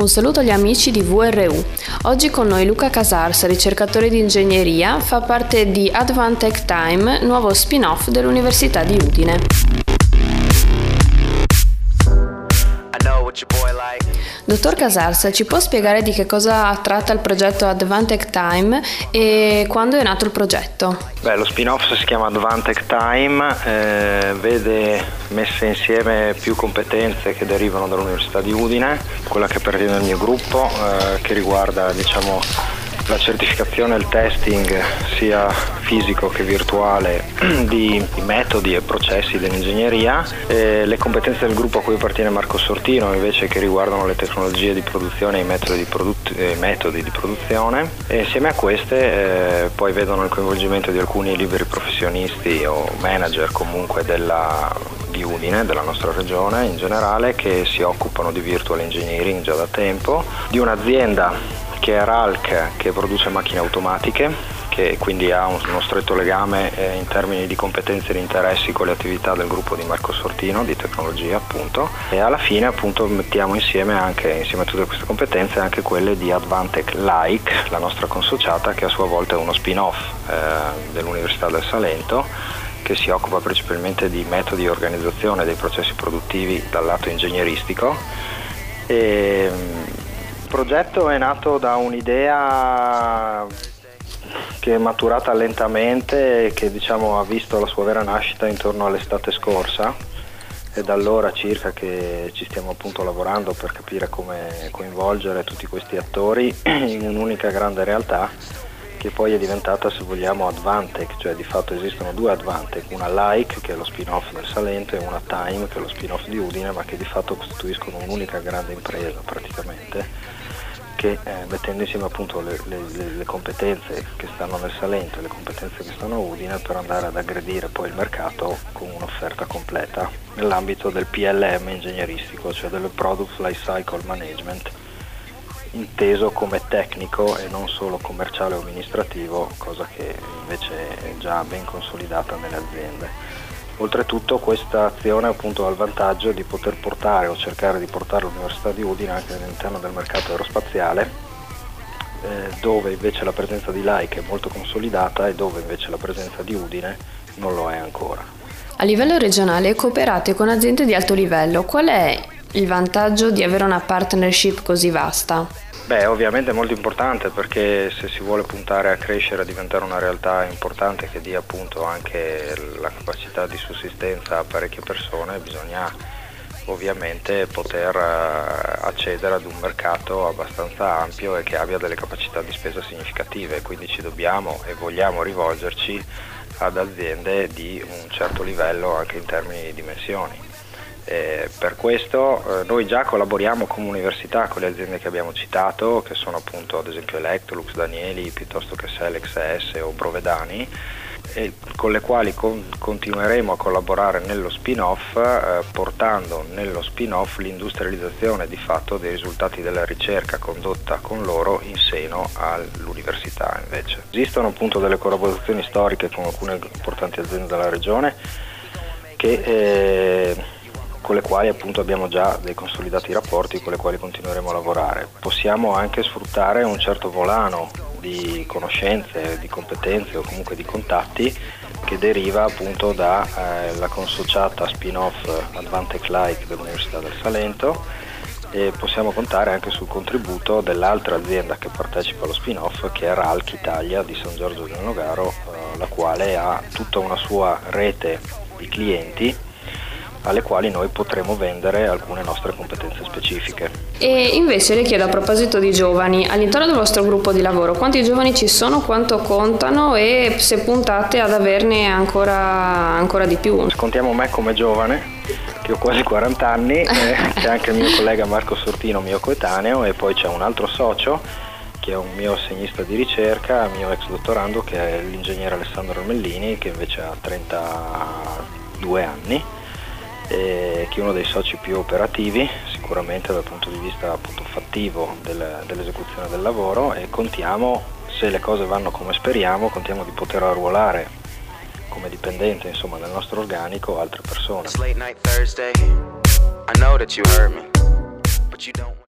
Un saluto agli amici di VRU. Oggi con noi Luca Casars, ricercatore di ingegneria, fa parte di Advantech Time, nuovo spin-off dell'Università di Udine. Dottor Casars, ci può spiegare di che cosa tratta il progetto Advantech Time e quando è nato il progetto? Lo spin-off si chiama Advantech Time, vede messe insieme più competenze che derivano dall'Università di Udine, quella che appartiene al mio gruppo, che riguarda la certificazione e il testing sia fisico che virtuale di metodi e processi dell'ingegneria, le competenze del gruppo a cui appartiene Marco Sortino invece che riguardano le tecnologie di produzione e i metodi di produzione, e insieme a queste poi vedono il coinvolgimento di alcuni liberi professionisti o manager comunque di Udine, della nostra regione in generale, che si occupano di virtual engineering già da tempo, di un'azienda che è RALC, che produce macchine automatiche, che quindi ha uno stretto legame in termini di competenze e di interessi con le attività del gruppo di Marco Sortino, di tecnologia appunto, e alla fine appunto mettiamo insieme a tutte queste competenze anche quelle di Advantech Like, la nostra consociata, che a sua volta è uno spin-off dell'Università del Salento, che si occupa principalmente di metodi di organizzazione dei processi produttivi dal lato ingegneristico. Il progetto è nato da un'idea che è maturata lentamente e che ha visto la sua vera nascita intorno all'estate scorsa, e da allora circa che ci stiamo appunto lavorando per capire come coinvolgere tutti questi attori in un'unica grande realtà che poi è diventata, se vogliamo, Advantech, cioè di fatto esistono due Advantech, una Like che è lo spin-off del Salento e una Time che è lo spin-off di Udine, ma che di fatto costituiscono un'unica grande impresa praticamente, che mettendo insieme appunto le competenze che stanno nel Salento e le competenze che stanno a Udine per andare ad aggredire poi il mercato con un'offerta completa nell'ambito del PLM ingegneristico, cioè del Product Lifecycle Management, inteso come tecnico e non solo commerciale o amministrativo, cosa che invece è già ben consolidata nelle aziende. Oltretutto questa azione appunto ha il vantaggio di poter portare o cercare di portare l'Università di Udine anche all'interno del mercato aerospaziale, dove invece la presenza di Like è molto consolidata e dove invece la presenza di Udine non lo è ancora. A livello regionale cooperate con aziende di alto livello. Qual è il vantaggio di avere una partnership così vasta? Ovviamente è molto importante, perché se si vuole puntare a crescere, a diventare una realtà importante che dia appunto anche la capacità di sussistenza a parecchie persone, bisogna ovviamente poter accedere ad un mercato abbastanza ampio e che abbia delle capacità di spesa significative, quindi ci dobbiamo e vogliamo rivolgerci ad aziende di un certo livello anche in termini di dimensioni. Per questo noi già collaboriamo come università con le aziende che abbiamo citato, che sono appunto ad esempio Electrolux, Danieli, piuttosto che Selex ES o Brovedani, e con le quali continueremo a collaborare nello spin-off, portando nello spin-off l'industrializzazione di fatto dei risultati della ricerca condotta con loro in seno all'università. Invece esistono appunto delle collaborazioni storiche con alcune importanti aziende della regione con le quali appunto abbiamo già dei consolidati rapporti, con le quali continueremo a lavorare. Possiamo anche sfruttare un certo volano di conoscenze, di competenze o comunque di contatti che deriva appunto dalla consociata spin-off Advantech Like dell'Università del Salento, e possiamo contare anche sul contributo dell'altra azienda che partecipa allo spin-off, che è RALC Italia di San Giorgio del Nogaro, la quale ha tutta una sua rete di clienti alle quali noi potremo vendere alcune nostre competenze specifiche. E invece le chiedo, a proposito di giovani, all'interno del vostro gruppo di lavoro quanti giovani ci sono, quanto contano e se puntate ad averne ancora di più? Contiamo me come giovane, che ho quasi 40 anni, c'è anche il mio collega Marco Sortino, mio coetaneo, e poi c'è un altro socio che è un mio assegnista di ricerca, mio ex dottorando, che è l'ingegnere Alessandro Armellini, che invece ha 32 anni, che è uno dei soci più operativi sicuramente dal punto di vista appunto fattivo dell'esecuzione del lavoro, e contiamo, se le cose vanno come speriamo, contiamo di poter arruolare come dipendente insomma nel nostro organico altre persone.